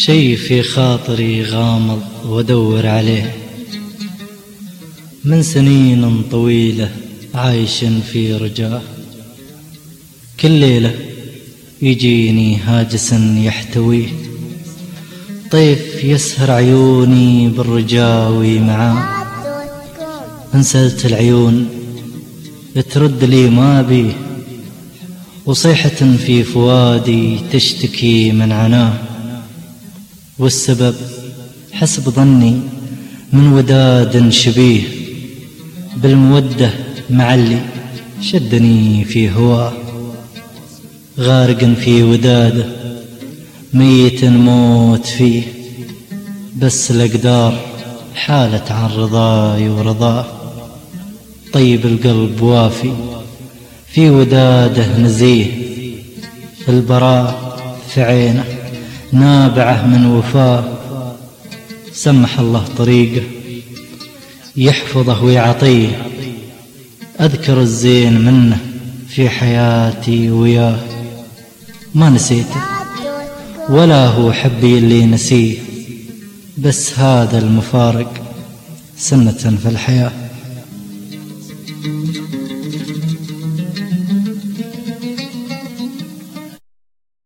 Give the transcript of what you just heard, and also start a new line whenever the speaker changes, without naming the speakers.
شي في خاطري غامض وادور عليه، من سنين طويلة عايش في رجاه. كل ليلة يجيني هاجس يحتويه، طيف يسهر عيوني بالرجاوي معاه. انسلت العيون ترد لي ما بيه، وصيحة في فؤادي تشتكي من عناه. والسبب حسب ظني من وداد شبيه، بالمودة معلي شدني في هواه. غارق في وداده ميت موت فيه، بس الأقدار حالت عن رضاي ورضاه. طيب القلب وافي في وداده نزيه، البراء في عينه نابعه من وفاه. سمح الله طريقه يحفظه ويعطيه، أذكر الزين منه في حياتي وياه. ما نسيته ولا هو حبي اللي نسيه، بس هذا المفارق سنة في الحياة.